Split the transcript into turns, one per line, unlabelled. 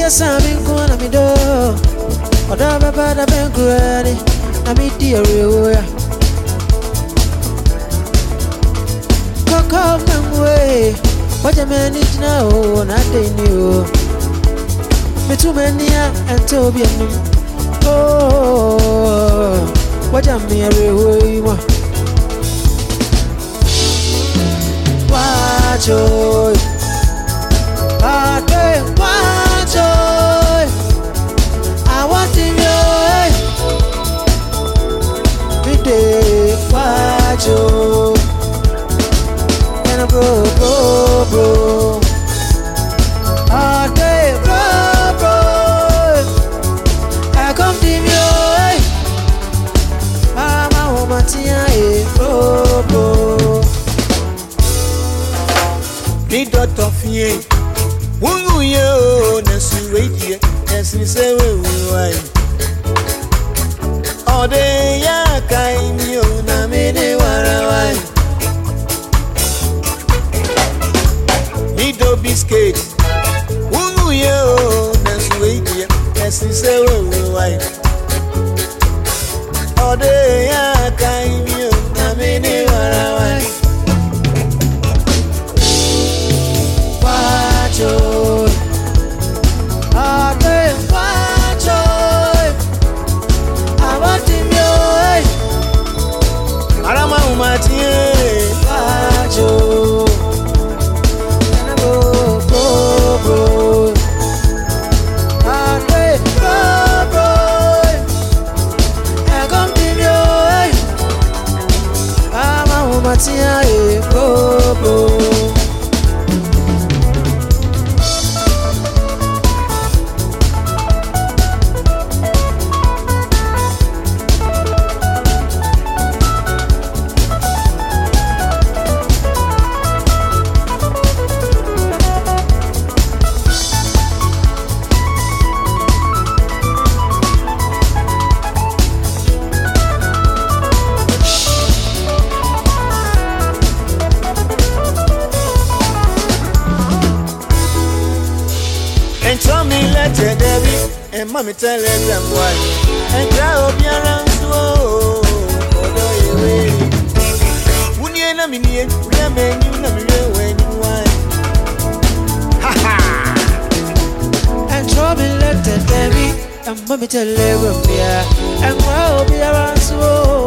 yes, I'm in corner me door. But I'm about a bank ready. I'm in dear. Come away. What a man is now, not they knew. Me too many and Toby. Oh, what a merry way. Watch joy. Watch joy. I want him your watch joy. And a bro. Bro. I come to you. I'm a woman, bro.
Me dot of ye. Woo yo, Nessu radio, as we say, why? All day, ya kind you, Namini, why? Me do biscuit. Woo yo, Nessu radio, as we say, why? All day, ya kind you, Namini, why? And mommy tell them why. And try to be around so. When you know me, you know me when you want. Ha ha.
And trouble let the Debbie. And mommy tell them, yeah. And I'll be around so.